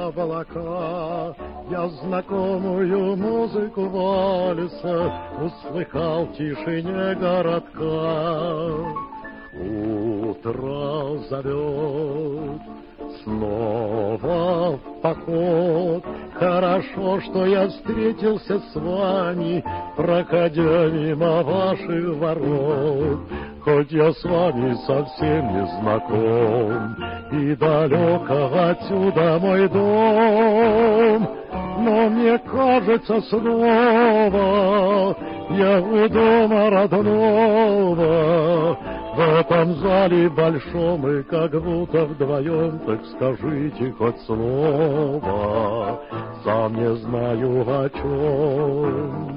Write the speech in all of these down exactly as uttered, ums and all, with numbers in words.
облака. Я знакомую музыку вальса услыхал в тишине городка. Утро зовет снова в поход. Хорошо, что я встретился с вами, проходя мимо ваших ворот. Хоть я с вами совсем не знаком, и далеко отсюда мой дом, но мне кажется снова я у дома родного. В этом зале большом мы как будто вдвоем, так скажите хоть слово, сам не знаю о чем.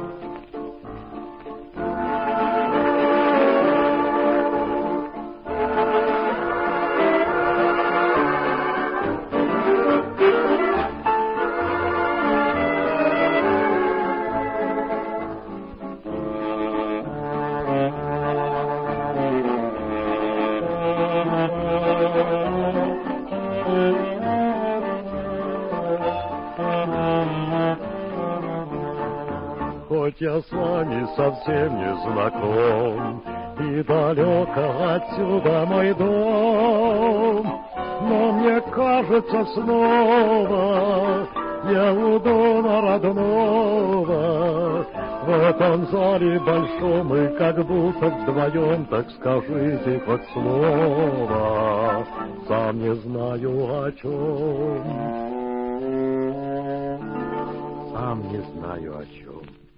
Хоть я с вами совсем не знаком, и далеко отсюда мой дом, но мне кажется снова я у дома родного. В этом зале большом мы как будто вдвоем, так скажите хоть слово, сам не знаю о чем. Сам не знаю о чем.